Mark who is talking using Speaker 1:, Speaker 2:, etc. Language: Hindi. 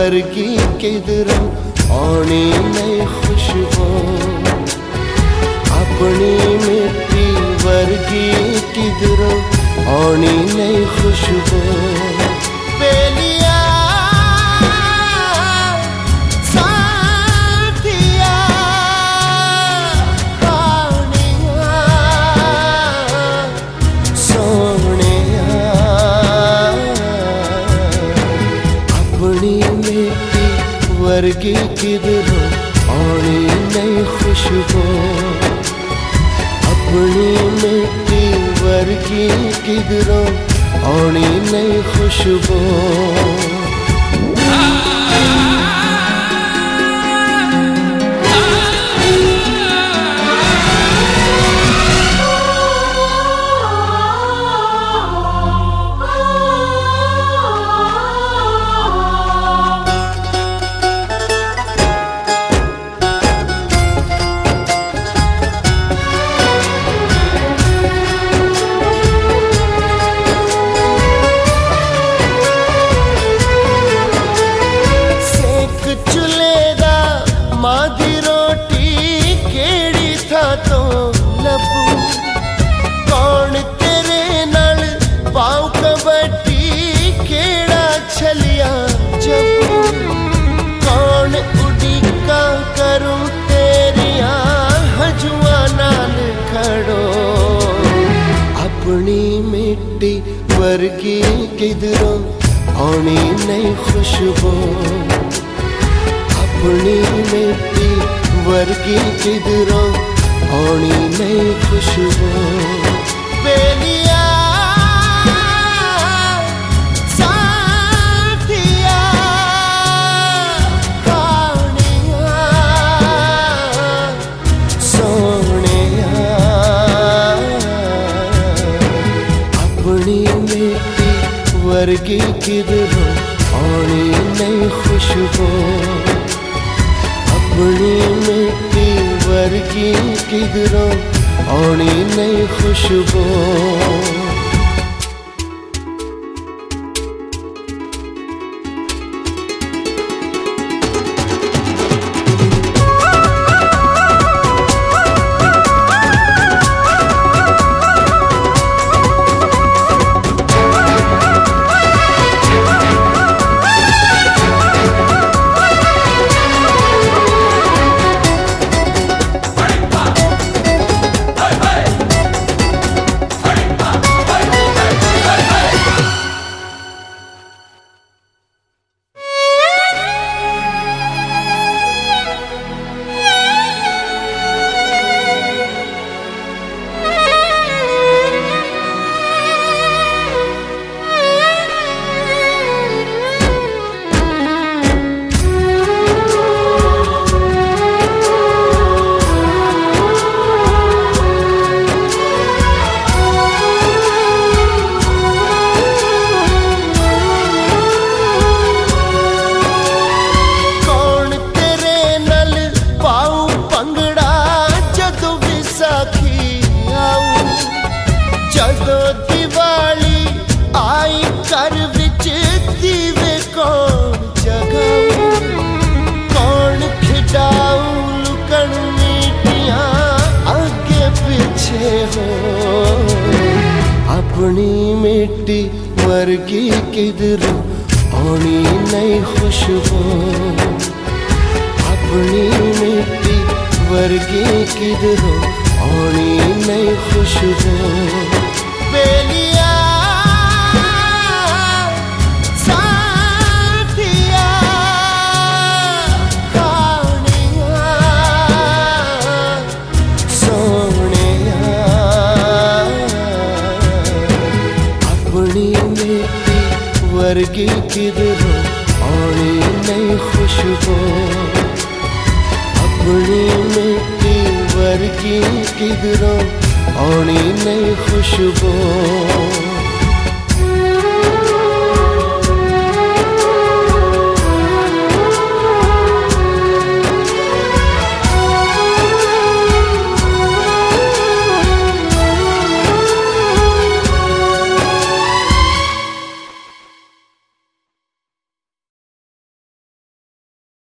Speaker 1: वर्गी किधरों आनी नहीं खुशबू, अपनी मिट्टी वर्गी किधरों आनी नहीं खुशबू। बेलिया साथिया पानिया सोनिया, अपनी मिट्टी वर्गी किधरों आनी नहीं खुशबू, अपनी मिट्टी वर्गी किधरों आनी नहीं खुशबू। मादी रोटी केड़ी था तो लबू, कौन तेरे नाल पाऊ कबड्डी केड़ा छलिया जबू, कौन उड़ीका करूं तेरिया हजुआ नाल खड़ो। अपनी मिट्टी वर्गी किधरों आनी नहीं खुशबू, अपनी मिट्टी वर्गी किधरों आनी नहीं खुशबू। बेलिया साथिया पानिया सोनिया, अपनी मिट्टी वर्गी किधरों आनी नहीं खुशबू, अपनी मिट्टी वर्गी किधरों आनी नहीं खुशबू। जदों दिवाली आई घर विच दीवे कौन जगाऊ, कौन खिडाऊ लुकन मीटियां आगे पीछे हो। अपनी मिट्टी वर्गी किधरों आनी नहीं खुशबू, अपनी मिट्टी वर्गी किधरों आनी नहीं खुशबू। बेलिया साथिया पानिया सोनिया, अपनी मिट्टी वर्गी किधरों आनी नहीं खुशबू, अपनी मिट्टी वर्गी किधरों आनी नहीं खुशबू।